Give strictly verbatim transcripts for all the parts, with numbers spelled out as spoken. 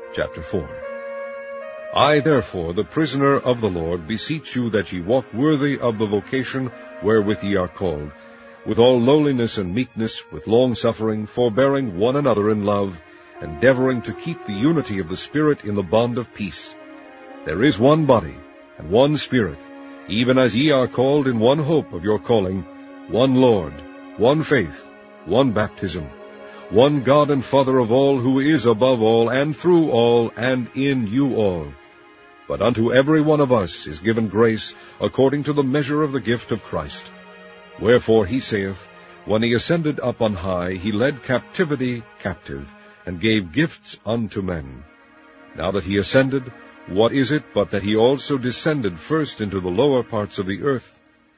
Chapter four. I therefore, the prisoner of the Lord, beseech you that ye walk worthy of the vocation wherewith ye are called, with all lowliness and meekness, with longsuffering, forbearing one another in love, endeavoring to keep the unity of the Spirit in the bond of peace. There is one body, and one Spirit, even as ye are called in one hope of your calling, one Lord, one faith, one baptism, one God and Father of all, who is above all, and through all, and in you all. But unto every one of us is given grace according to the measure of the gift of Christ. Wherefore he saith, When he ascended up on high, he led captivity captive, and gave gifts unto men. Now that he ascended, what is it but that he also descended first into the lower parts of the earth?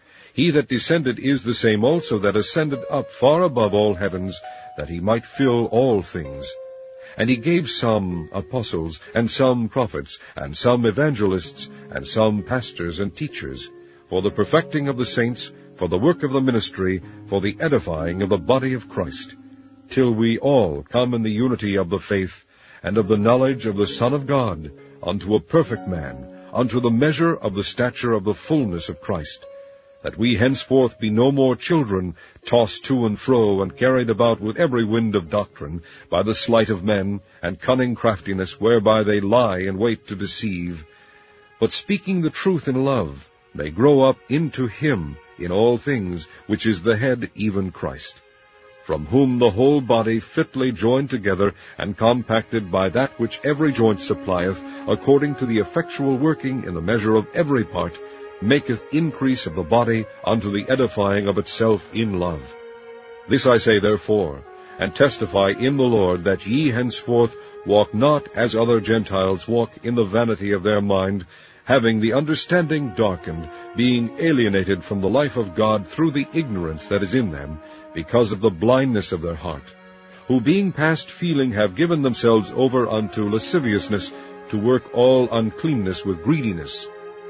He that descended is the same also that ascended up far above all heavens, that he might fill all things. And he gave some apostles, and some prophets, and some evangelists, and some pastors and teachers, for the perfecting of the saints, for the work of the ministry, for the edifying of the body of Christ, till we all come in the unity of the faith, and of the knowledge of the Son of God, unto a perfect man, unto the measure of the stature of the fullness of Christ, that we henceforth be no more children, tossed to and fro, and carried about with every wind of doctrine, by the sleight of men, and cunning craftiness, whereby they lie in wait to deceive, but speaking the truth in love, may grow up into him in all things, which is the head, even Christ, from whom the whole body fitly joined together, and compacted by that which every joint supplieth, according to the effectual working in the measure of every part, maketh increase of the body unto the edifying of itself in love. This I say therefore, and testify in the Lord, that ye henceforth walk not as other Gentiles walk, in the vanity of their mind, having the understanding darkened, being alienated from the life of God through the ignorance that is in them, because of the blindness of their heart, who being past feeling have given themselves over unto lasciviousness, to work all uncleanness with greediness.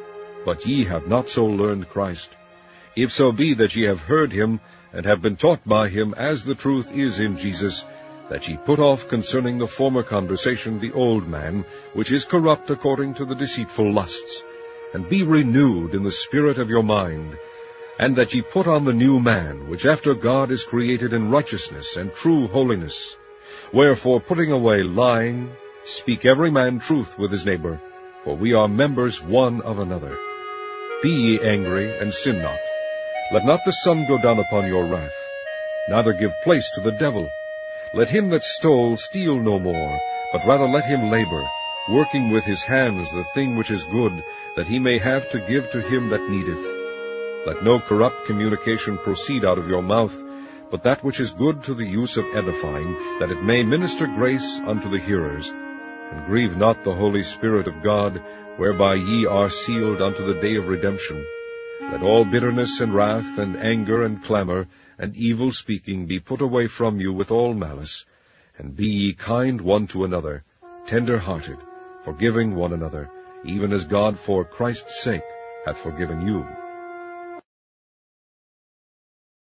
But ye have not so learned Christ, if so be that ye have heard him, and have been taught by him, as the truth is in Jesus, that ye put off concerning the former conversation the old man, which is corrupt according to the deceitful lusts, and be renewed in the spirit of your mind, and that ye put on the new man, which after God is created in righteousness and true holiness. Wherefore, putting away lying, speak every man truth with his neighbor, for we are members one of another. Be ye angry, and sin not. Let not the sun go down upon your wrath. Neither give place to the devil. Let him that stole steal no more, but rather let him labor, working with his hands the thing which is good, that he may have to give to him that needeth. Let no corrupt communication proceed out of your mouth, but that which is good to the use of edifying, that it may minister grace unto the hearers. And grieve not the Holy Spirit of God, whereby ye are sealed unto the day of redemption. Let all bitterness and wrath and anger and clamor and evil speaking be put away from you with all malice. And be ye kind one to another, tender-hearted, forgiving one another, even as God for Christ's sake hath forgiven you.